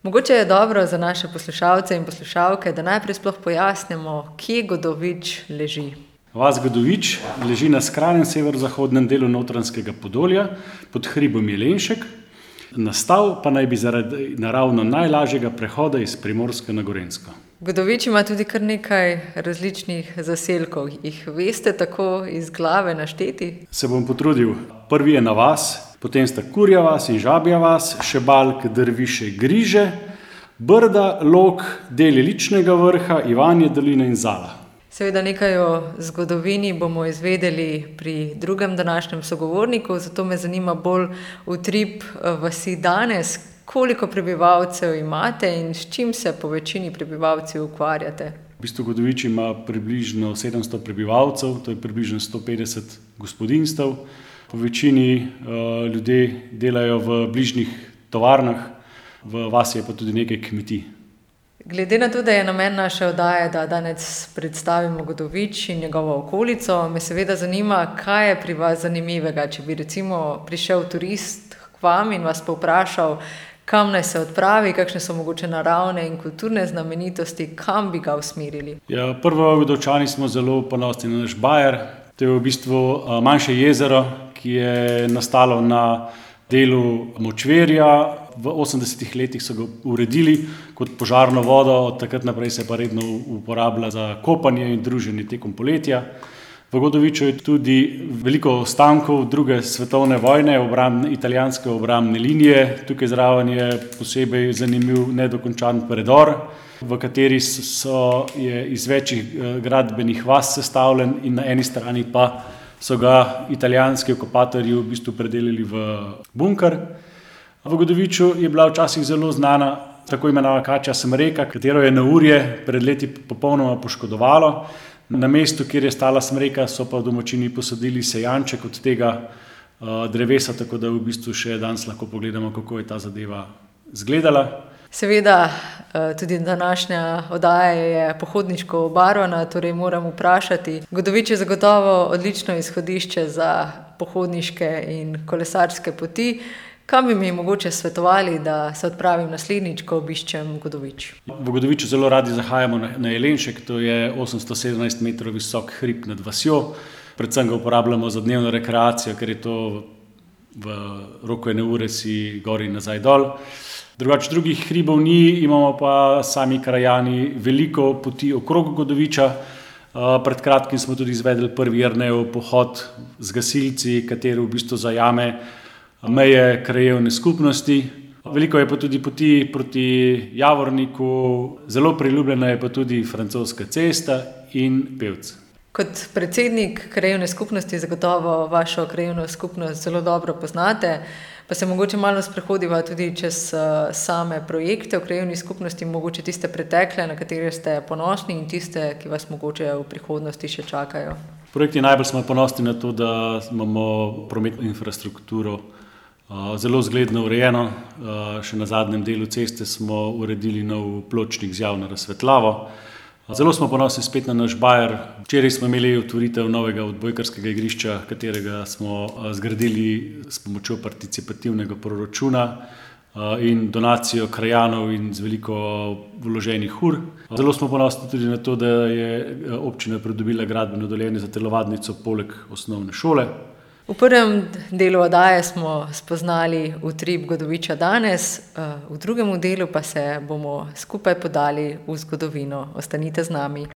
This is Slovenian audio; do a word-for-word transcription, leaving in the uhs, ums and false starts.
Mogoče je dobro za naše poslušalce in poslušalke, da najprej sploh pojasnimo, kje Godovič leži. Vas Godovič leži na skrajnem severozahodnem delu Notranjskega Podolja pod hribom Jelenšek, nastal pa naj bi zaradi naravno najlažjega prehoda iz Primorske na Gorenjsko. Godovič ima tudi kar nekaj različnih zaselkov. Jih veste tako iz glave našteti? Se bom potrudil. Prvi je na vas, potem sta Kurja vas in Žabja vas, Šebalk, Drviše, Griže, Brda, Log, del Iličnega Vrha, Ivanje doline in Zala. Seveda nekaj o zgodovini bomo izvedeli pri drugem današnjem sogovorniku, zato me zanima bolj utrip vasi danes. Koliko prebivalcev imate in s čim se po večini prebivalci ukvarjate? V bistvu Godovič ima približno sedemsto prebivalcev, to je približno sto petdeset gospodinjstev. Po večini uh, ljudje delajo v bližnjih tovarnah, v vasi je pa tudi nekaj kmetij. Glede na to, da je namen naše oddaje, da danes predstavimo Godovič in njegovo okolico, me seveda zanima, kaj je pri vas zanimivega. Če bi recimo prišel turist k vam in vas povprašal, kam naj se odpravi, kakšne so mogoče naravne in kulturne znamenitosti, kam bi ga usmerili? Ja, prvo Godovčani smo zelo ponosni na naš bajer. To je v bistvu manjše jezero, ki je nastalo na delu močvirja. V osemdesetih letih so ga uredili kot požarno vodo, od takrat naprej se pa redno uporablja za kopanje in druženje tekom poletja. V Godoviču je tudi veliko ostankov druge svetovne vojne, obrambne, italijanske obrambne linije. Tukaj zraven je posebej zanimiv nedokončan predor, v kateri so, je iz večjih gradbenih vas sestavljen in na eni strani pa so ga italijanski okupatorji v bistvu predelili v bunker. V Godoviču je bila včasih zelo znana tako imenovana kačja smreka, katero je neurje pred leti popolnoma poškodovalo. Na mestu, kjer je stala smreka, so pa domačini posadili sejanček od tega uh, drevesa, tako da v bistvu še danes lahko pogledamo, kako je ta zadeva izgledala. Seveda, tudi današnja oddaja je pohodniško obarvana, torej moram vprašati. Godovič je zagotovo odlično izhodišče za pohodniške in kolesarske poti. Kam bi mi mogoče svetovali, da se odpravim naslednjič, ko obiščem Godovič? V Godoviču zelo radi zahajamo na, na Jelenšek, to je osemsto sedemnajst metrov visok hrib nad vasjo. Predvsem ga uporabljamo za dnevno rekreacijo, ker je to v roku ene ure si gor in nazaj dol. Drugače drugih hribov ni, imamo pa sami krajani veliko poti okrog Godoviča. Pred kratkim smo tudi izvedli prvi Jernejev pohod z gasilci, kateri v bistvu zajame meje krajevne skupnosti. Veliko je pa tudi poti proti Javorniku, zelo priljubljena je pa tudi Francoska cesta in Pevec. Kot predsednik krajevne skupnosti zagotovo vašo krajevno skupnost zelo dobro poznate, pa se mogoče malo sprehodiva tudi čez same projekte v krajevni skupnosti, mogoče tiste pretekle, na katere ste ponosni in tiste, ki vas mogoče v prihodnosti še čakajo. Projekti najbolj smo ponosni na to, da imamo prometno infrastrukturo zelo zgledno urejeno. Še na zadnjem delu ceste smo uredili nov pločnik z javno razsvetljavo. Zelo smo ponosni spet na naš bajer. Včeraj smo imeli otvoritev novega odbojkarskega igrišča, katerega smo zgradili s pomočjo participativnega proračuna in donacijo krajanov in z veliko vloženih ur. Zelo smo ponosni tudi na to, da je občina pridobila gradbeno dovoljenje za telovadnico poleg osnovne šole. V prvem delu oddaje smo spoznali utrip Godoviča danes, v drugem delu pa se bomo skupaj podali v zgodovino. Ostanite z nami.